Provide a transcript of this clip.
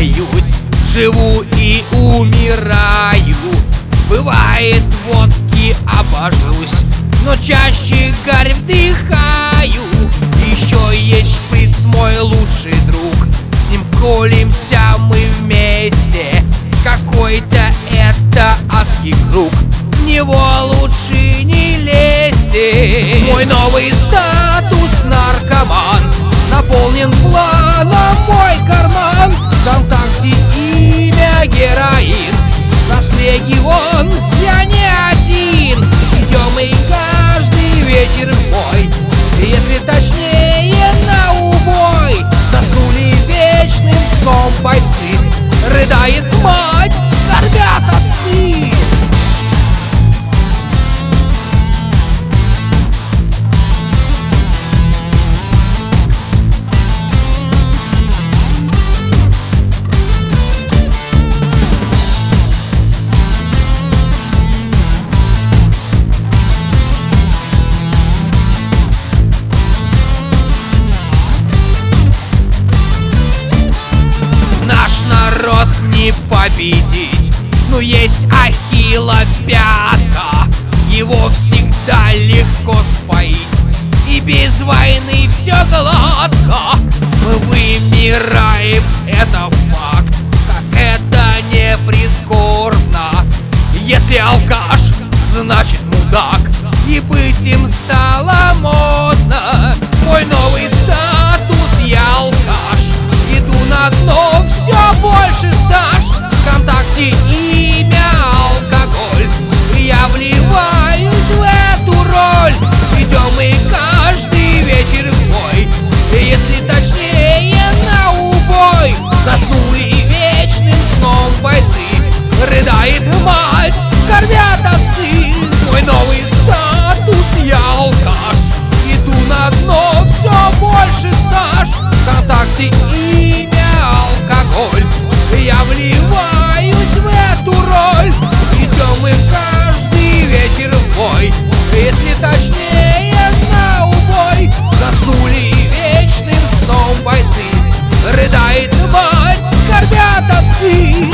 боюсь, живу и умираю. Бывает, водки обожусь, но чаще гарь вдыхаю. Еще есть шприц, мой лучший друг, с ним колемся мы вместе. Какой-то это адский круг, в него лучше не лезьте. Мой новый статус наркоман, наполнен планом мой карман. ВКонтакте имя героин, наш легион, я не один. Идем мы каждый вечер в бой, если точнее на убой. Заснули вечным сном бойцы, рыдает мать, скорбят отцы. Народ не победить, но есть Ахилла пятка, его всегда легко споить, и без войны все гладко. Мы вымираем, это факт, как это не прискорбно. Если алкаш, значит мудак, и быть им стало модно. Мой новый статус, я алкаш, иду на дно, все больше стаж. ВКонтакте имя алкоголь, я вливаюсь в эту роль. Идем мы каждый вечер в бой, если точнее на убой. Заснули вечным сном бойцы, рыдает мать, скорбят отцы. Мой новый статус, я алкаш, иду на дно, все больше стаж. ВКонтакте имя алкоголь, я вливаюсь в эту роль. Идем мы каждый вечер в бой, если точнее на убой. Заснули вечным сном бойцы, рыдает мать, скорбят отцы.